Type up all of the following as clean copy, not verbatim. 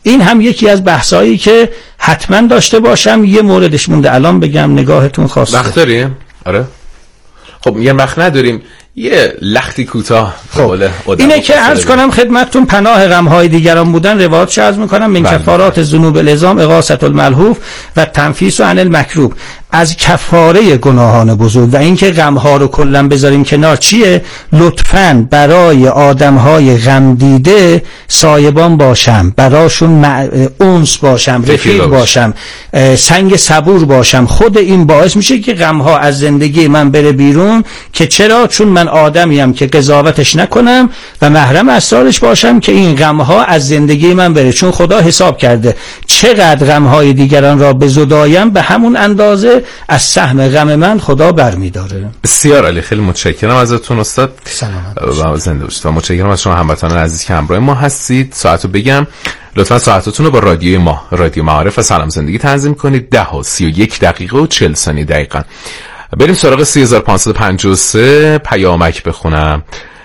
این هم یکی از بحثایی که حتما داشته باشم. یه موردش مونده الان بگم، نگاهتون خواسته. وقت داریم؟ آره. خب یه وقت نداریم، یه لختی کوتاه. خب اینه که عرض کنم خدمتتون، پناه غم‌های دیگران بودن روایتش عرض میکنم. من کفارات ذنوب العظام اغاثة الملهوف و تنفیس عن المکروب، از کفاره گناهان بزرگ و اینکه غم‌ها رو کلا بذاریم کنار. چیه؟ لطفاً برای آدم‌های غم دیده سایبان باشم، براشون انس باشم، رفیق باشم، سنگ صبور باشم. خود این باعث میشه که غم‌ها از زندگی من بره بیرون. که چرا؟ چون من آدمیم که قضاوتش نکنم و محرم اسرارش باشم که این غم‌ها از زندگی من بره. چون خدا حساب کرده چقدر غم‌های دیگران را بزدایم به همون اندازه از سهم غم من خدا برمی‌داره. بسیار عالی، خیلی متشکرم ازتون استاد. سلامت زنده باشید. و متشکرم از شما هموطنان عزیز که همراه ما هستید. ساعتو بگم، لطفاً ساعتتون رو با رادیوی ما، رادیو معارف و سلام زندگی تنظیم کنید. 10:31 دقیقه و 40 ثانیه دقیقاً. بریم سراغ 3553 پیامک بخونم.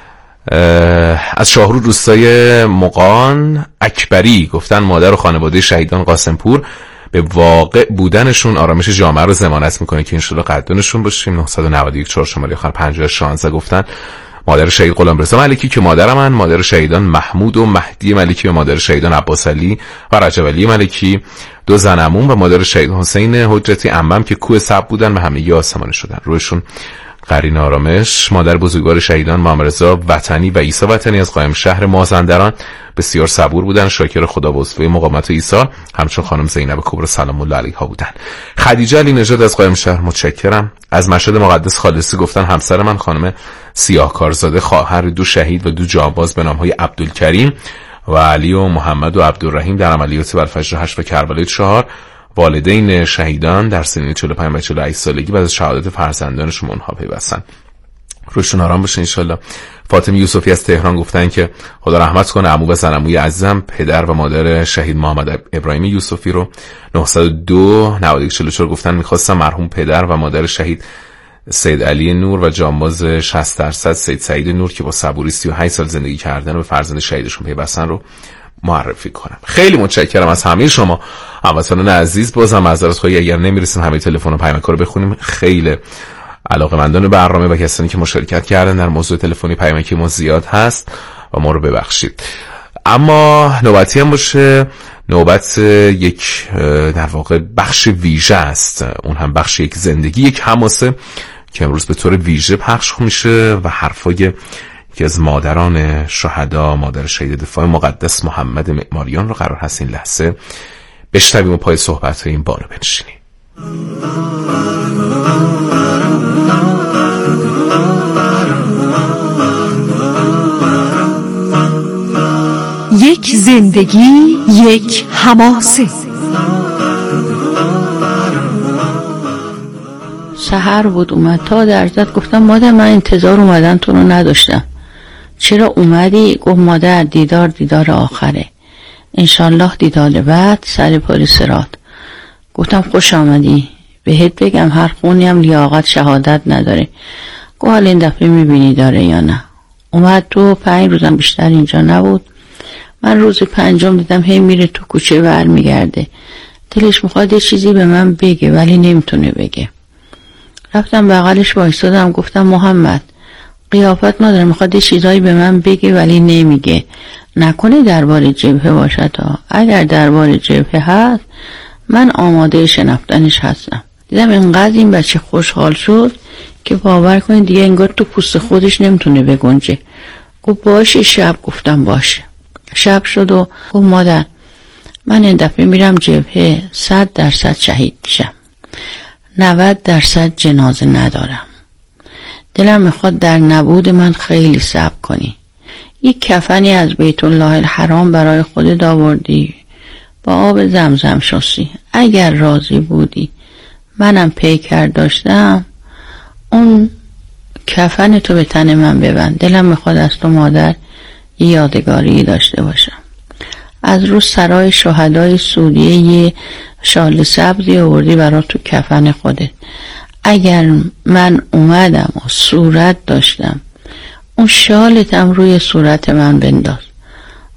از شاهرو روستای مقان اکبری گفتن مادر و خانواده شهیدان قاسمپور به واقع بودنشون آرامش جامعه رو ضمانت میکنه که انشالله قدردانشون باشیم. 991 4 شماره آخر 5016 گفتن مادر شهید غلامرضا ملکی که مادر من، مادر شهیدان محمود و مهدی ملکی و مادر شهیدان عباس علی و رجب علی ملکی، دو زن عموم و مادر شهید حسین حجتی عمم که کوه صبر بودن و همه آسمانی شدن، رویشون قرین آرامش. مادر بزرگوار شهیدان محمد رضا وطنی و عیسی وطنی از قائم شهر مازندران بسیار صبور بودن، شاکر خدا و اسوه مقاومت عیسی، همچون خانم زینب کبرا سلام الله علیها بودن. خدیجه علی نژاد از قائم شهر متشکرم. از مشهد مقدس خالصی گفتن همسر من خانم سیاهکارزاده خواهر دو شهید و دو جانباز به نام‌های عبدالکریم و علی و محمد و عبدالرحیم در عملیات بلفجر 8 و کربلای 4، والدین شهیدان در سنین 45 و 48 سالگی و از شهادت فرزندانشون اونها پیوستن، روشون آرام باشه انشالله. فاطمه یوسفی از تهران گفتن که خدا رحمت کنه عمو و زنموی عزیزم پدر و مادر شهید محمد ابراهیم یوسفی رو. 902 9144 گفتن میخواستم مرحوم پدر و مادر شهید سید علی نور و جانباز 60% سید سعید نور که با صبوری 38 سال زندگی کردن و به فرزند شهیدشون پیوستن رو معرفی کنم. خیلی متشکرم از همه شما هموطنان عزیز. بازم معذرت خواهی اگر نمیرسیم همه تلفن و پیامک رو بخونیم. خیلی علاقه‌مندان برنامه و کسانی که مشارکت کردن در موضوع تلفنی پیامکی ما زیاد هست و ما رو ببخشید. اما نوبتی هم باشه، نوبت یک در واقع بخش ویژه است، اون هم بخش یک زندگی، یک حماسه که امروز به طور ویژه پخش میشه و حرفای که از مادران شهدا، مادر شهید دفاع مقدس محمد معماریان رو قرار هست این لحظه بشنویم و پای صحبت این بانو بنشینیم. یک زندگی، یک حماسه. سحر بود اومد تا در زد، گفتم مادر من انتظار اومدن تو رو نداشتم، چرا اومدی؟ گفت مادر دیدار آخره، انشالله دیدار بعد سر پای صراط. گفتم خوش آمدی، بهت بگم هر خونی هم لیاقت شهادت نداره. گفت حالا این دفعه میبینی داره یا نه. اومد تو 5 روزم بیشتر اینجا نبود. من روز 5 دیدم هی میره تو کوچه ور میگرده، دلش میخواد یه چیزی به من بگه ولی نمیتونه بگه. رفتم بغلش وایسادم، گفتم محمد قیافت نداره، میخواد یه چیزایی به من بگه ولی نمیگه، نکنه درباره جبهه باشد ها. اگر درباره جبهه هست من آماده شنفتنش هستم. دیدم اینقدر این بچه خوشحال شد که باور کنید دیگه انگار تو پوست خودش نمیتونه بگنجه. گفت باشه شب. گفتم باشه. شب شد و گفت مادر من این دفعه میرم جبهه 100% شهید میشم، 90% جنازه ندارم. دلم میخواد در نبود من خیلی صبر کنی. یک کفنی از بیت الله الحرام برای خودت آوردی، با آب زمزم شستی. اگر راضی بودی منم پیکر داشتم، اون کفن تو به تن من ببند. دلم میخواد از تو مادر یه یادگاری داشته باشم. از رو سرای شهدای سوریه یه شال سبزی آوردی برای تو کفن خودت. اگر من اومدم و صورت داشتم، اون شالتم روی صورت من بنداز.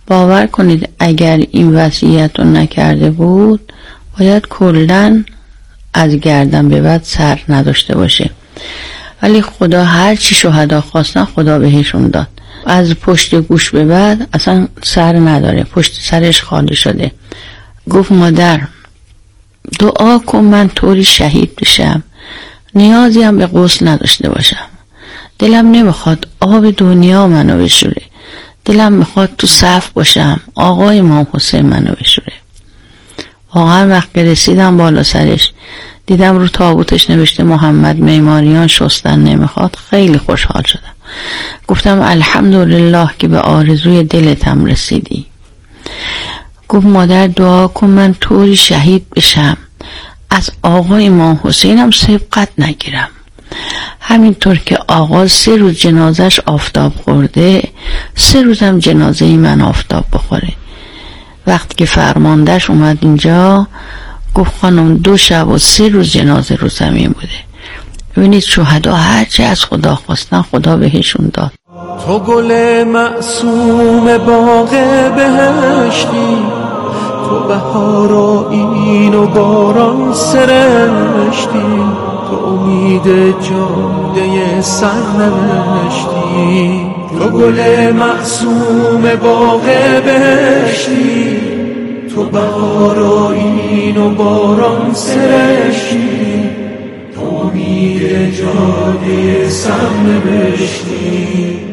باور کنید اگر این وصیت رو نکرده بود باید کلن از گردن به بعد سر نداشته باشه، ولی خدا هر چی شهدا خواستن خدا بهشون داد. از پشت گوش به بعد اصلا سر نداره، پشت سرش خالی شده. گفت مادر دعا کن من طوری شهید بشم نیازی هم به غسل نداشته باشم، دلم نمیخواد آب دنیا منو بشوره، دلم میخواد تو صف باشم آقای امام حسین منو بشوره. واقعا وقتی رسیدم بالا سرش دیدم رو تابوتش نوشته محمد معماریان شستن نمیخواد، خیلی خوشحال شدم. گفتم الحمدلله که به آرزوی دلتم رسیدی. گفت مادر دعا کن من طوری شهید بشم از آقای امام حسینم سبقت نگیرم. همینطور که آقا 3 روز جنازش آفتاب خورده 3 روزم جنازه من آفتاب بخوره. وقتی که فرماندهش اومد اینجا گفت خانم 2 شب و 3 روز جنازه رو زمین بوده. ببینید شهدا هرچی از خدا خواستن خدا بهشون داد. تو گل معصوم باغ بهشتی، تو بهارایی و باران سرشتی، تو امید جاده سرنوشتی. تو گل معصوم باغ بهشتی، تو بهارایی و باران سرشتی، تو امید جاده سرنوشتی.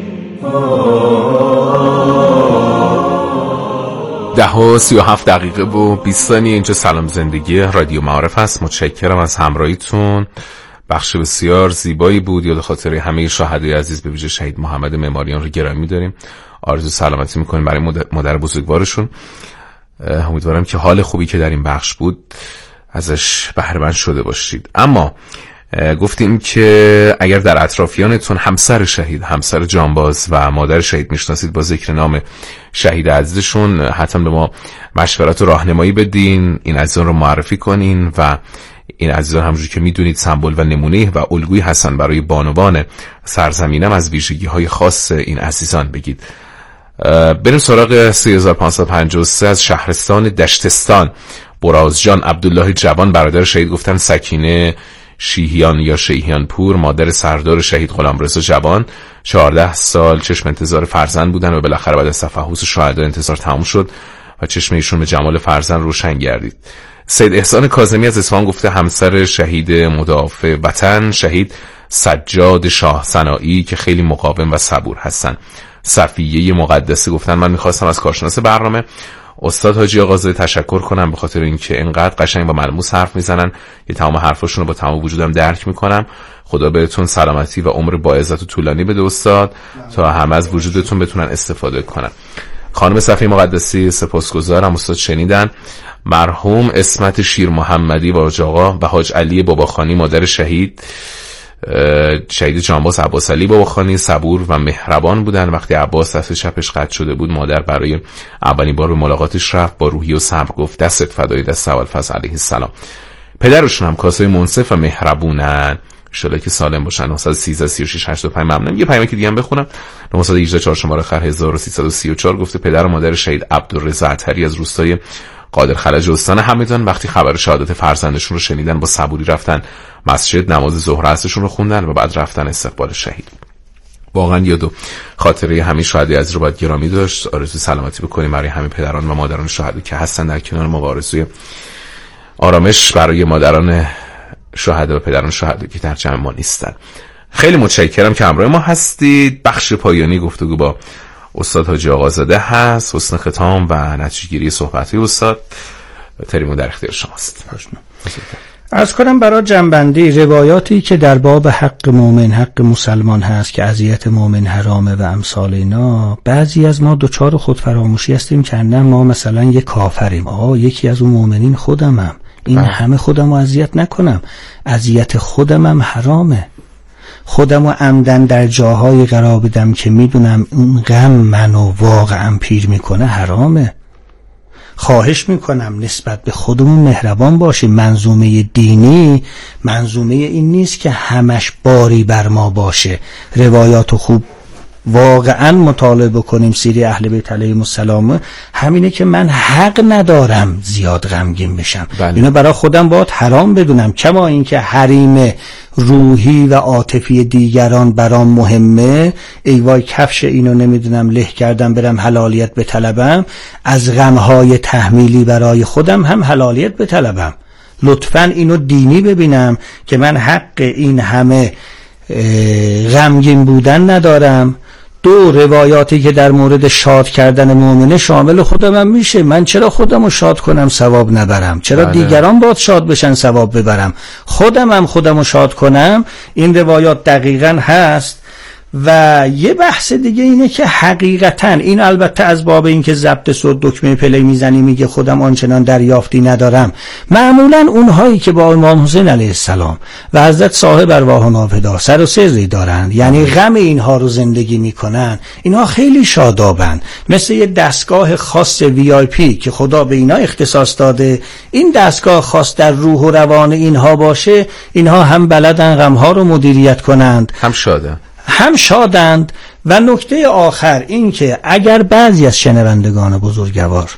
10:37 و 20 ثانیه. اینجا سلام زندگی رادیو معارف است. متشکرم از همراهیتون. بخش بسیار زیبایی بود. یاد خاطر همه شهدای عزیز به ویژه شهید محمد معماریان رو گرامی داریم. آرزو سلامتی میکنیم برای مادر بزرگوارشون. امیدوارم که حال خوبی که در این بخش بود ازش بهره مند شده باشید. اما گفتیم که اگر در اطرافیانتون همسر شهید، همسر جانباز و مادر شهید میشناسید با ذکر نام شهید عزیزشون حتما به ما مشورت و راهنمایی بدین، این عزیزان رو معرفی کنین و این عزیزان همونجوری که میدونید سمبل و نمونه و الگویی هستن برای بانوان سرزمینم. از ویژگی‌های خاص این عزیزان بگید. بریم سراغ 3553 از شهرستان دشتستان. برازجان عبدالله جوان برادر شهید گفتن سکینه شیهیان یا شیهیان پور مادر سردار شهید غلامرضا جوان 14 سال چشم انتظار فرزند بودن و بالاخره بعد از تفحص شهدا انتظار تموم شد و چشم ایشون به جمال فرزند روشن گردید. سید احسان کاظمی از اصفهان گفته همسر شهید مدافع وطن شهید سجاد شاه صناعی که خیلی مقاوم و صبور هستن. صفیه مقدسی گفتن من میخواستم از کارشناس برنامه استاد حاجی آغازاده تشکر کنم به خاطر اینکه انقدر قشنگ و ملموس حرف میزنن، یه تمام حرفاشون رو با تمام وجودم درک میکنم. خدا بهتون سلامتی و عمر با عزت و طولانی بده استاد تا همه از وجودتون بتونن استفاده کنن. خانم صفیه مقدسی سپاسگزارم استاد. شنیدن مرحوم اسمت شیر محمدی و حاج آقا و حاج علی باباخانی مادر شهید جانباز عباس علی باباخانی صبور و مهربان بودن. وقتی عباس دست چپش قطع شده بود مادر برای اولین بار به ملاقاتش رفت، با روحی و صبر گفت دستت فدای دست ابوالفضل علیه السلام. پدرشون هم کاسه منصف و مهربونن، ان شاءالله که سالم باشن. 913 36 85 ممنون. یه پیامک دیگه هم بخونم. 918 4 شماره آخر 1334 گفته پدر و مادر شهید عبدالرضا عطری از روستای قادر خلج استان همدان وقتی خبر شهادت فرزندشون رو شنیدن با صبوری رفتن مسجد، نماز ظهر عصرشون رو خوندن و بعد رفتن استقبال شهید. واقعا یاد و خاطره همین شهدای عزیز رو باید گرامی داشت. آرزوی سلامتی بکنیم برای همین پدران و مادران شهدا که هستن در کنار ما. آرزوی آرامش برای مادران شهدا و پدران شهدا که در جمع ما نیستن. خیلی متشکرم که همراه ما هستید. بخش پایانی گفتگو با استاد حاجی آغازاده هست. حسن ختام و نتیجه‌گیری صحبت‌های استاد تریمون در اختیار شماست. عرض کنم برای جنبندی روایاتی که در باب حق مؤمن، حق مسلمان هست که اذیت مؤمن حرامه و امثال اینا، بعضی از ما دوچار خود فراموشی هستیم که نه ما مثلا یک کافریم، یکی از اون مؤمنین خودمم، این همه خودمو اذیت نکنم، اذیت خودمم حرامه، خودمو عمدن در جاهای قرار بدم که میدونم اون غم منو واقعا پیر میکنه حرامه. خواهش میکنم نسبت به خودمون مهربان باشیم. منظومه دینی منظومه این نیست که همش باری بر ما باشه. روایات خوب واقعا مطالعه بکنیم سیره اهل بیت علیهم السلام، همینه که من حق ندارم زیاد غمگین بشم. اینو برای خودم باید حرام بدونم، کما اینکه حریم روحی و عاطفی دیگران برام مهمه. ای وای کفش اینو نمیدونم له کردم برم حلالیت بطلبم، از غمهای تحمیلی برای خودم هم حلالیت بطلبم. لطفاً اینو دینی ببینم که من حق این همه غمگین بودن ندارم. دو، روایاتی که در مورد شاد کردن مؤمنه شامل خودم هم میشه. من چرا خودمو شاد کنم ثواب نبرم؟ چرا دیگران باید شاد بشن ثواب ببرم؟ خودمو شاد کنم. این روایات دقیقاً هست. و یه بحث دیگه اینه که حقیقتاً این البته از باب این که ضبط صوت دکمه پلی میزنی میگه خودم آنچنان دریافتی ندارم. معمولاً اونهایی که با امام حسین علیه السلام و حضرت صاحب ارواحنا فدا سر و سری دارند، یعنی غم اینها رو زندگی میکنن، اینها خیلی شادابن. مثل یه دستگاه خاص VIP که خدا به اینا اختصاص داده. این دستگاه خاص در روح و روان اینها باشه، اینها هم بلدن غمها رو مدیریت کنند، هم شادند. و نکته آخر این که اگر بعضی از شنوندگان بزرگوار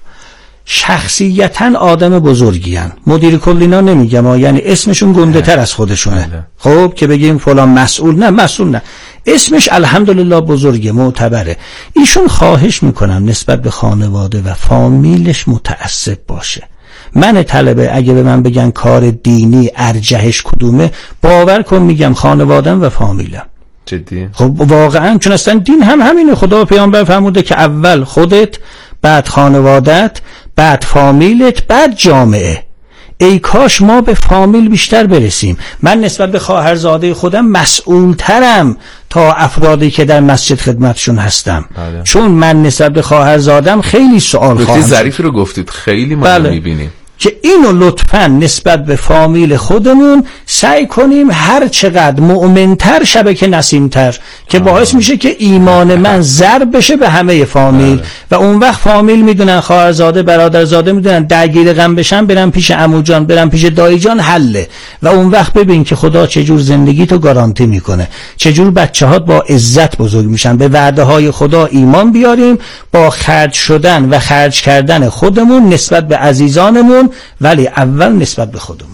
شخصیتاً آدم بزرگیان، مدیر کلینا نمیگم، یعنی اسمشون گنده تر از خودشونه، خب که بگیم فلان مسئول نه، اسمش الحمدلله بزرگه، معتبره، ایشون خواهش میکنم نسبت به خانواده و فامیلش متعصب باشه. من طلبه اگه به من بگن کار دینی ارجحش کدومه، باور کن میگم خانوادم و فامیلم. جدی؟ خب واقعا، چون اصلا دین هم همینه. خدا و پیامبر فرموده که اول خودت، بعد خانوادت، بعد فامیلت، بعد جامعه. ای کاش ما به فامیل بیشتر برسیم. من نسبت به خواهرزاده خودم مسئول ترم تا افرادی که در مسجد خدمتشون هستم. چون من نسبت به خواهرزادم خیلی سوال خواهم. نکته ظریفی رو گفتید، خیلی ما میبینیم که اینو لطفاً نسبت به فامیل خودمون سعی کنیم هر چقدر مؤمنتر شبکه نسیمتر، که باعث میشه که ایمان من ضرب بشه به همه فامیل. و اون وقت فامیل میدونن، خواهرزاده برادرزاده میدونن، درگیر غم بشن برن پیش عمو جان، برن پیش دایی جان، حله. و اون وقت ببین که خدا چجور زندگی تو گارانتی میکنه، چجور بچه‌هات با عزت بزرگ میشن. به وعده های خدا ایمان بیاریم، با خرج شدن و خرج کردن خودمون نسبت به عزیزانمون، ولی اول نسبت به خودمون.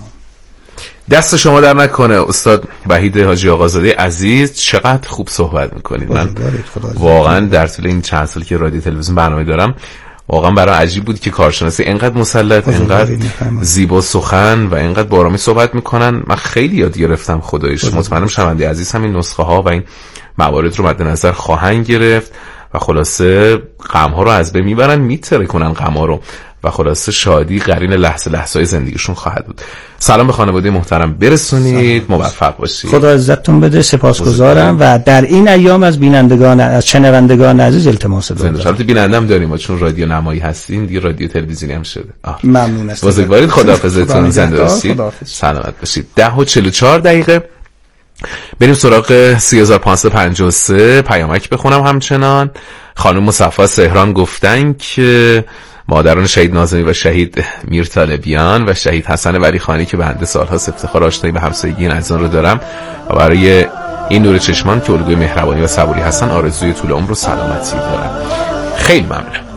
دست شما در نکنه استاد وحید حاجی آقازاده عزیز، چقدر خوب صحبت میکنید. من واقعا در طول این چند سال که رادیو تلویزیون برنامه دارم، واقعا برای عجیب بود که کارشناسی اینقدر مسلط، اینقدر زیبا سخن و اینقدر با آرامی صحبت میکنن. من خیلی یاد گرفتم خدایش. مطمئنم شنونده عزیز هم این نسخه ها و این موارد رو مد نظر خواهند گرفت و خلاصه غم ها رو از بین میبرن، میترکونن غم ها رو و خلاصه شادی قرین لحظه‌های زندگیشون خواهد بود. سلام به خانواده محترم برسونید، موفق باشید. خدا عزتتون بده، سپاسگزارم. و در این ایام از بینندگان، از شنوندگان عزیز التماس دارم. البته بینندم داریم، چون رادیو نمایی هستین دیگه، رادیو تلویزیونی هم شده. ممنون است. بزرگوارید، خداحافظتون، زنده باشید، سلامت باشید. 10:44 بریم سراغ 3553 پیامک بخونم. همچنان خانم مصفا سهران گفتن که مادران شهید ناظمی و شهید میرطالبیان و شهید حسن ولیخانی که بنده سالهاست افتخار آشنایی به همسایگی این عزیزان رو دارم و برای این نور چشمان که الگوی مهربانی و صبوری هستن آرزوی طول عمر و سلامتی دارم. خیلی ممنونم.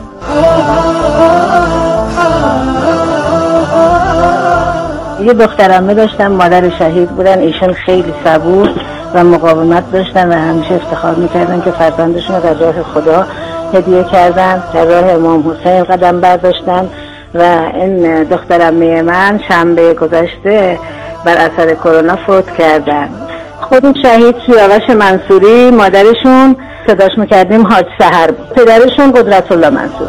یه دخترمه داشتم، مادر شهید بودن، ایشون خیلی صبور و مقاومت داشتن و همیشه افتخار میکردن که فرزندشون رو در راه خدا هدیه کردن، در راه امام حسین قدم برداشتن. و این دخترمه من شنبه گذشته بر اثر کرونا فوت کردن. خود شهید سیاوش منصوری، مادرشون صداش میکردیم حاج سحر بود، پدرشون قدرت الله منصور.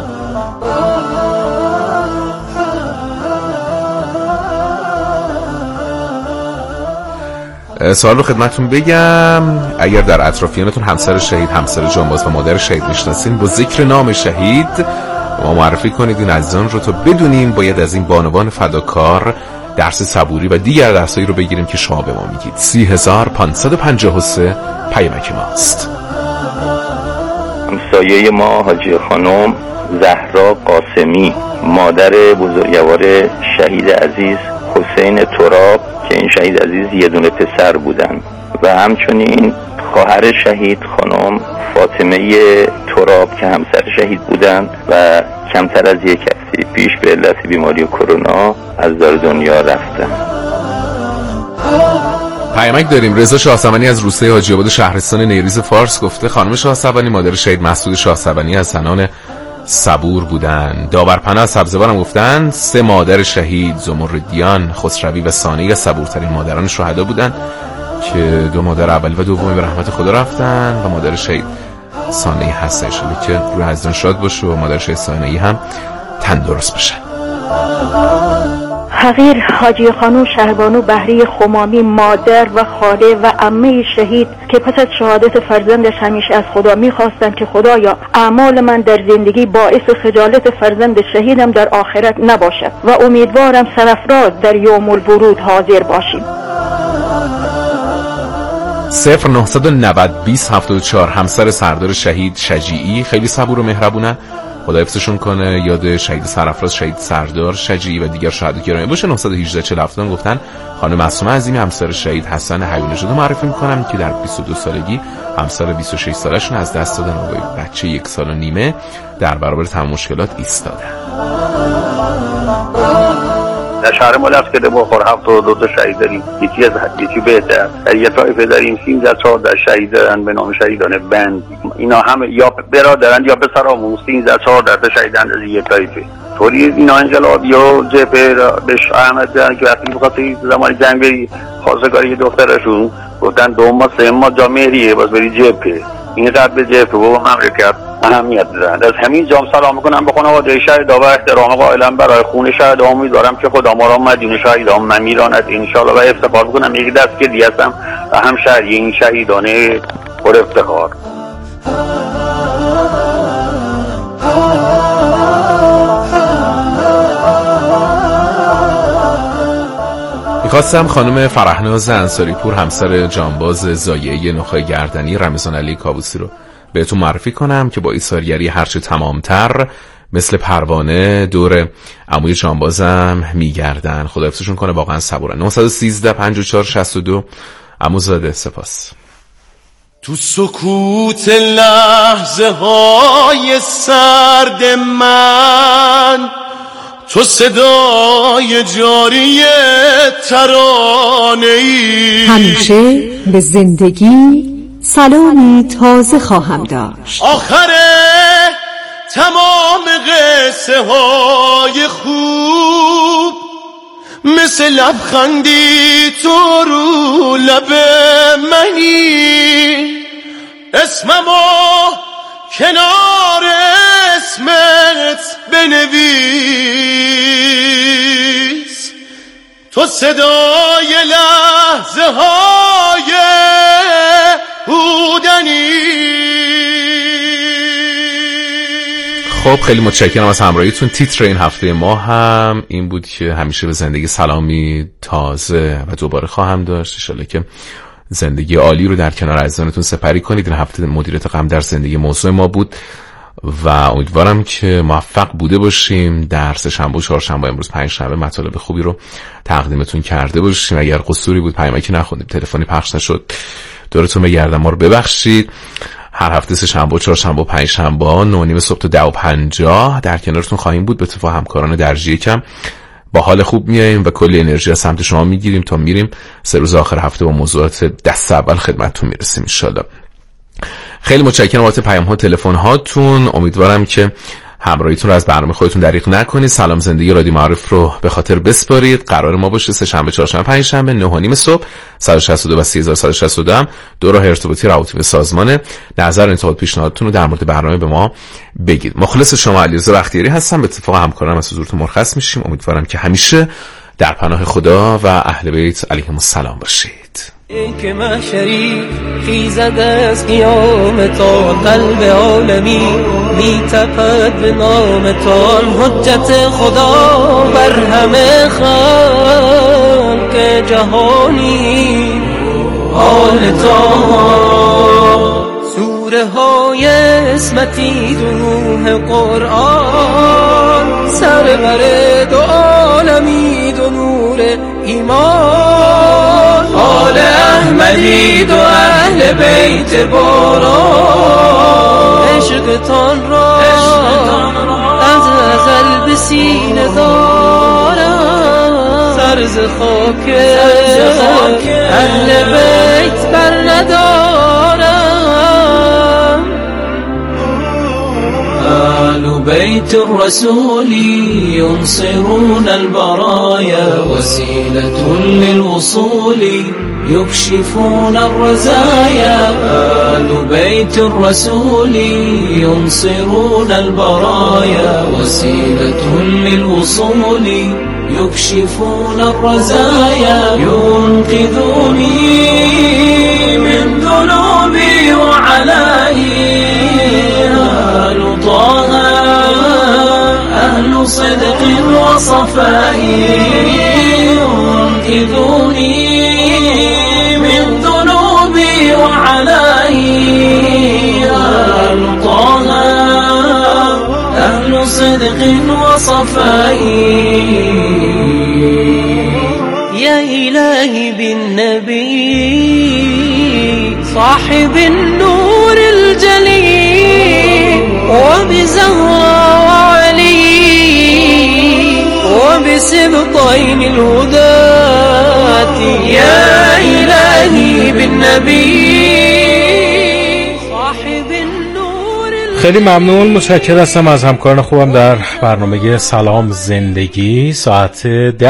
سوال رو خدمتتون بگم، اگر در اطرافیانتون همسر شهید، همسر جانباز و مادر شهید میشناسین، با ذکر نام شهید ما معرفی کنید این عزیزان رو تا بدونیم باید از این بانوان فداکار درس صبوری و دیگر درسایی رو بگیریم که شما به ما میگید. 3553 پیامک ماست. همسایه ما حاجی خانم زهرا قاسمی، مادر بزرگوار شهید عزیز حسین تراب که این شهید عزیز یه دونه پسر بودن، و همچنین خواهر شهید خانم فاطمه تراب که همسر شهید بودن و کمتر از یک هفته پیش به علت بیماری کرونا از دار دنیا رفتن. پیامک داریم. رضا شاهسوانی از روسته حاجی آباد شهرستان نیریز فارس گفته خانم شاهسوانی مادر شهید مسعود شاهسوانی از زنان صبور بودن. داورپناه از سبزوارم گفتن 3 مادر شهید زمردیان، خسروی و ثانی از صبورترین مادران شهدا بودن که 2 مادر اولی و دومی به رحمت خدا رفتن و مادر شهید ثانی هستش که روی حضران شاد باشه و مادر شهید ثانی هم تندرست بشه. حقیر حاجی خانم شهبانو بهری خمامی مادر و خاله و عمه شهید که پس از شهادت فرزندش همیشه از خدا میخواستن که خدایا اعمال من در زندگی باعث خجالت فرزند شهیدم در آخرت نباشد و امیدوارم سرفراز در یوم الورود حاضر باشیم. 0990 20 74 همسر سردار شهید شجیعی خیلی صبور و مهربونن، خدا حفظشون کنه، یاد شهید سرفراز شهید سردار شجیعی و دیگر شهدا گرامی باشه. 918 47 گفتن خانم معصومه عظیمی همسر شهید حسن حیونژاد معرفی میکنم که در 22 سالگی همسر 26 سالشون از دست دادن و با بچه 1 سال و نیمه در برابر تمام مشکلات ایستادن. در شهر ما دست کرده با خور 72 شهید داریم، یکی بهتر در یه طایفه داریم 13-14 شهید دارن به نام شهیدان بند. اینا همه یا برادرند یا پسرامون 13-14 شهیدند از یه طایفه. طوری اینا انقلاب یا جبهه بهش احمد دارن که وقتی بخواستی زمانی جنگ بری خواستگاری دخترشون گفتن 2 ماه 3 ماه جا مهریه باز بری جبهه. این قد به جبهه و مملکت اهمیت دارن. از همین جام سلام میکنم به خانواده شهیدا و احترام قائلم برای خون شهیدا. امیدوارم که خدا ما را مدیون شهیدا میراند ان شاء الله و افتخار میکنم یک دستگیری هستم و همشهری این شهیدان پر افتخار. میخواستم خانم فرحناز انصاری پور همسر جانباز زایعه نخاع گردنی رمضان علی کابوسی رو بهتون معرفی کنم که با ایثارگری هرچه تمامتر مثل پروانه دور عموی جانبازم میگردن. خدا حفظشون کنه، واقعا صبورن. 913 54 62 عموزاده سپاس. تو سکوت لحظه های سرد من تو صدای جاری ترانه‌ای، همیشه به زندگی سلامی تازه خواهم داشت. آخر تمام قصه های خوب مثل لبخندی تو رو لب منی، اسممو کنار اسمت بنویس، تو صدای لحظه های بودنی. خب خیلی متشکرم از همراهیتون. تیتر این هفته ما هم این بود که همیشه به زندگی سلامی تازه و دوباره خواهم داشت. ان شاءالله که زندگی عالی رو در کنار عزیزانتون سپری کنید. این هفته مدیریت غم در زندگی موضوع ما بود و امیدوارم که موفق بوده باشیم. در سه‌شنبه و چهارشنبه، امروز پنجشنبه، مطالب خوبی رو تقدیمتون کرده باشیم. اگر قصوری بود پیامکی نخوندیم، تلفنی پخش نشد، دورتون بگردم، ما رو ببخشید. هر هفته سه‌شنبه و چهارشنبه و پنجشنبه 9:30 صبح تا 10:50 در کنارتون خواهیم بود. به اتفاق همکاران درجه یکم با حال خوب میاییم و کلی انرژی از سمت شما میگیریم تا میریم 3 روز آخر هفته با موضوعات دست اول خدمتتون میرسیم ان شاءالله. خیلی متشکرم بابت پیام ها، تلفن هاتون. امیدوارم که همراهیتون رو از برنامه خودتون دریغ نکنید. سلام زندگی رادیو معارف رو به خاطر بسپارید. قرار ما باشه سه‌شنبه، چهارشنبه، پنجشنبه 9:30 صبح 162 و 3162 هم دو راه ارتباطی روابط به سازمان. نظر انتقاد پیشنهادتون رو در مورد برنامه به ما بگید. مخلص شما علیرضا بختیاری هستم. به اتفاق همکارانم از حضورتون مرخص میشیم. امیدوارم که همیشه در پناه خدا و اهل بیت علیهم السلام باشید. ای که محشری خیزد از قیام تا قلب عالمی می تپد به نام تا، حجت خدا بر همه خلق جهانی. حال تا سوره های اسمتی روح قرآن، سرور دو عالمی دو نور ایمان. حال احمدی دو اهل بیت باران عشقتان را از ازل به سینه دارم سرز خاک اهل بیت بر ندارم اهل بیت الرسول ينصرون البرايا وسيلة للوصول يكشفون الرزايا آل بيت الرسول ينصرون البرايا وسيلة للوصول يكشفون الرزايا ينقذوني من ذنوبي وعلائي آل طه أهل صدق وصفاء ينقذوني من ذنوبي وعلائي آل طه أهل صدق وصفاء يا إلهي بالنبي صاحب النور الجليل وبزهرة وعلي وبسبطين الهداة يا إلهي بالنبي صاحب النور. خیلی ممنون، متشکر هستم از همکاران خوبم در برنامه سلام زندگی. ساعت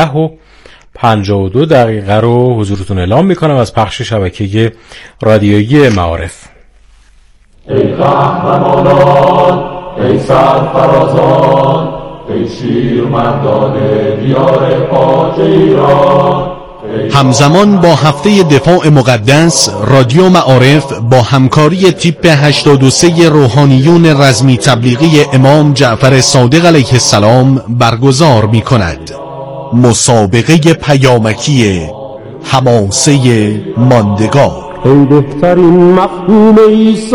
10:52 رو حضورتون اعلام میکنم از پخش شبکه رادیویی معارف. ای قهرمانان، ای سرفرازان، ای شیرمردان دیار پاک ایران. همزمان با هفته دفاع مقدس، رادیو معارف با همکاری تیپ 83 روحانیون رزمی تبلیغی امام جعفر صادق علیه السلام برگزار می کند. مسابقه پیامکی حماسه ماندگار. ای بهترین مفهوم عیسی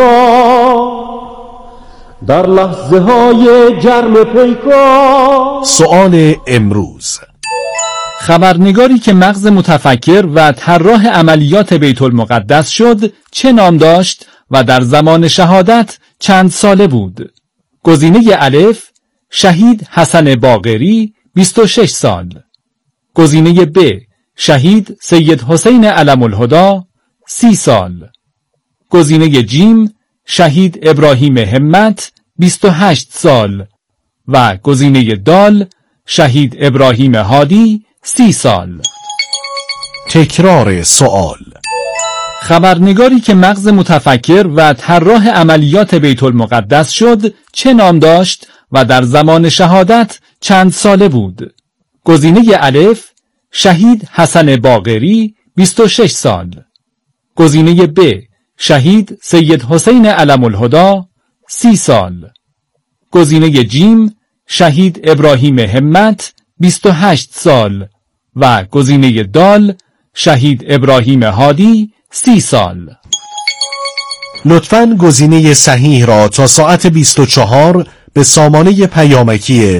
در لحظه های گرم پیکار. سؤال امروز: خبرنگاری که مغز متفکر و طراح عملیات بیت المقدس شد چه نام داشت و در زمان شهادت چند ساله بود؟ گزینه الف شهید حسن باقری 26 سال. گزینه ب شهید سید حسین علم الهدی 30 سال. گزینه جیم شهید ابراهیم همت 28 سال و گزینه دال شهید ابراهیم هادی 30 سال. تکرار سوال: خبرنگاری که مغز متفکر و طراح عملیات بیت المقدس شد چه نام داشت و در زمان شهادت چند ساله بود؟ گزینه الف شهید حسن باقری 26 سال. گزینه ب شهید سید حسین علم الهدی 30 سال. گزینه جیم شهید ابراهیم همت 28 سال و گزینه دال شهید ابراهیم هادی 30 سال. لطفاً گزینه صحیح را تا ساعت 24 به سامانه پیامکی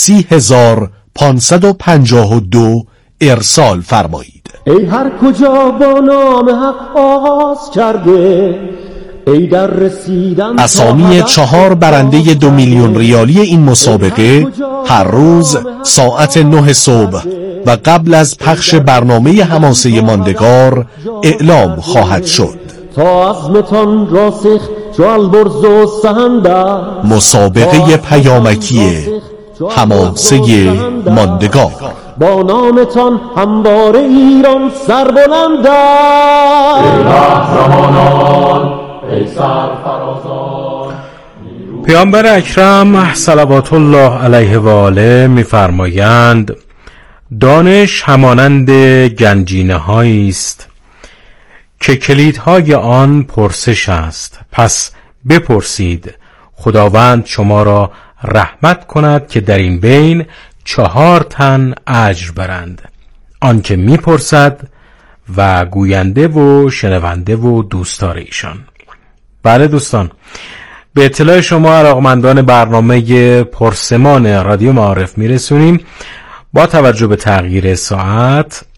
30552 ارسال فرمایید. ای هر کجا با نام حق آغاز کرده، ای در رسیدن اسامی 4 برنده 2 میلیون ریالی این مسابقه هر روز ساعت 9 صبح و قبل از پخش برنامه حماسه ماندگار اعلام خواهد شد. تا عزمتان راسخ چو البرز و سهنده، مسابقه پیامکی حماسه ماندگار. با نامتان همواره ایران سربلند است. ای قهرمانان، ای سرفرازان. پیامبر اکرم صلوات الله علیه و آله می‌فرمایند دانش همانند گنجینه هایی است که کلیدهای آن پرسش است، پس بپرسید خداوند شما را رحمت کند که در این بین 4 تن اجر برند: آن که میپرسد و گوینده و شنونده و دوستدار ایشان. بله دوستان، به اطلاع شما علاقمندان برنامه پرسمان رادیو معارف میرسونیم. با توجه به تغییر ساعت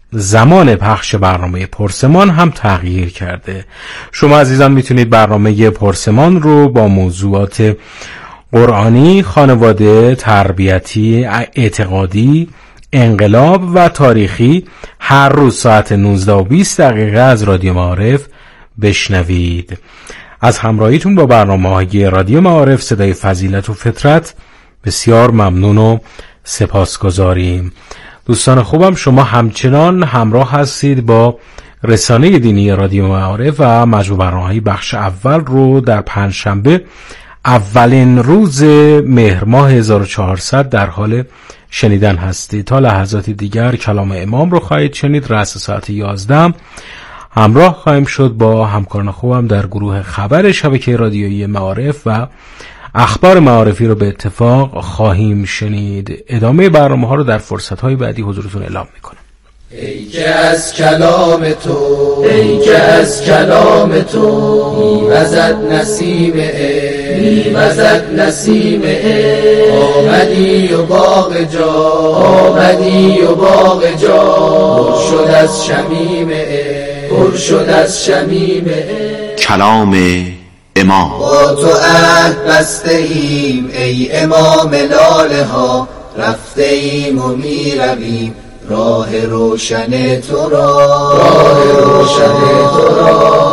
زمان پخش برنامه پرسمان هم تغییر کرده. شما عزیزان میتونید برنامه پرسمان رو با موضوعات قرآنی، خانواده، تربیتی، اعتقادی، انقلاب و تاریخی هر روز ساعت 19 و 20 دقیقه از رادیو معارف بشنوید. از همراهیتون با برنامه‌های رادیو معارف صدای فضیلت و فطرت بسیار ممنون و سپاسگزاریم. دوستان خوبم، شما همچنان همراه هستید با رسانه دینی رادیو معارف و مجموع برنامه‌های بخش اول رو در پنجشنبه اولین روز مهر ماه 1400 در حال شنیدن هستید. تا لحظاتی دیگر کلام امام رو خواهید شنید. رأس ساعت 11 همراه خواهیم شد با همکاران خوبم در گروه خبر شبکه رادیویی معارف و اخبار معارفی رو به اتفاق خواهیم شنید. ادامه برنامه ها رو در فرصت های بعدی حضورتون اعلام میکنم. ای که از کلام تو، ای که از کلام تو میوزد نسیم عشق، میوزد نسیم عشق. آمدی و باغ جا، آمدی و باغ جا پر شد از شمیم عشق، پر شد از شمیم عشق. کلام امام. با تو عهد بسته ایم ای امام لاله ها، رفته ایم و می رویم راه روشن تو را، راه روشن تو را.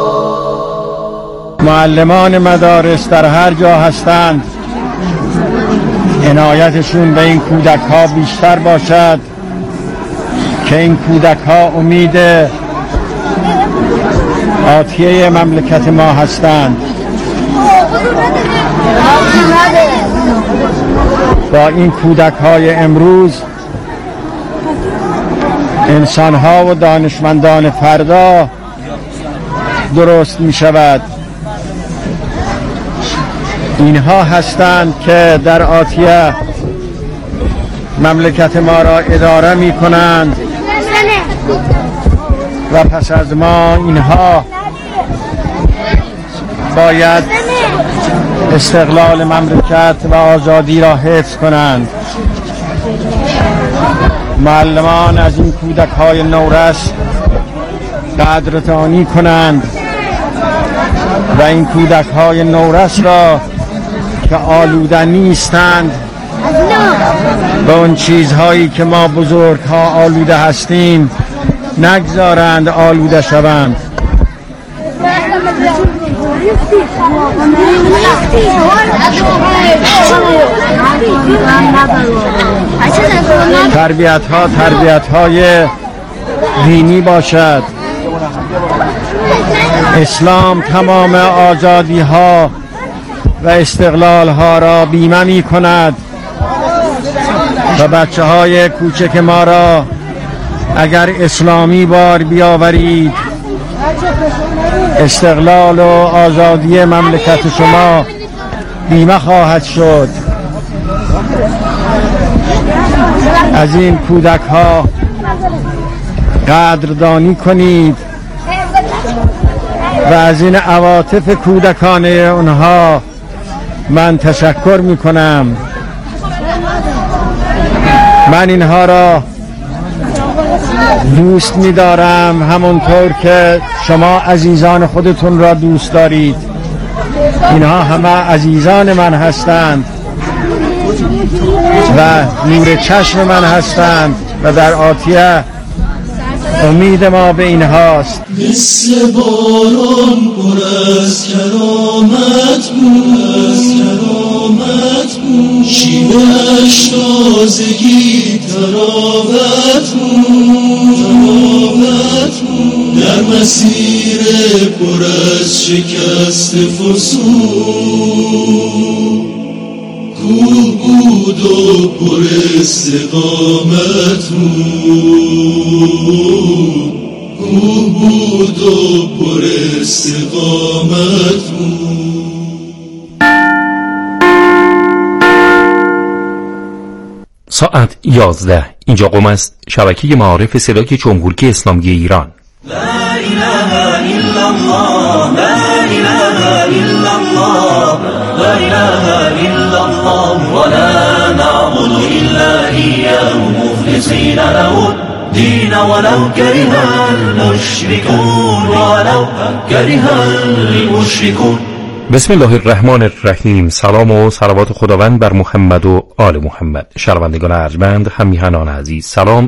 معلمان مدارس در هر جا هستند عنایتشون به این کودک ها بیشتر باشد که این کودک ها امید آتیه مملکت ما هستند. با این کودک های امروز انسان ها و دانشمندان فردا درست می شود. اینها هستند که در آتیه مملکت ما را اداره می کنند و پس از ما اینها باید استقلال مملکت و آزادی را حفظ کنند. معلمان از این کودک های نورس قدردانی کنند و این کودک های نورس را که آلوده نیستند به اون چیزهایی که ما بزرگ ها آلوده هستیم نگذارند آلوده شوند. تربیت های دینی باشد. اسلام تمام آزادی ها و استقلال ها را بیمه می کند و بچه های کوچک ما را اگر اسلامی بار بیاورید استقلال و آزادی مملکت شما بیمه خواهد شد. از این کودک ها قدردانی کنید و از این عواطف کودکانه اونها من تشکر می کنم. من اینها را دوست می دارم همونطور که شما عزیزان خودتون را دوست دارید. اینها همه عزیزان من هستند و نور چشم من هستند و در آتیه امید ما به اینهاست. مثل باران پر از کرامت بود، شیوه‌اش تازگی تراوت بود، در مسیر پر از شکست فسون کوه بود و پر استقامت بود، کوه بود و پر استقامت بود. ساعت 11. اینجا قم است شبکه معارف صدای جمهوری اسلامی ایران. لا اله الا الله، لا اله الا الله، لا اله الا الله، ولا نعبد الا اياه مخلصين له الدين ولو كره المشركون ولو كره المشركون. بسم الله الرحمن الرحیم. سلام و صلوات خداوند بر محمد و آل محمد. شنوندگان ارجمند، هم میهنان عزیز، سلام.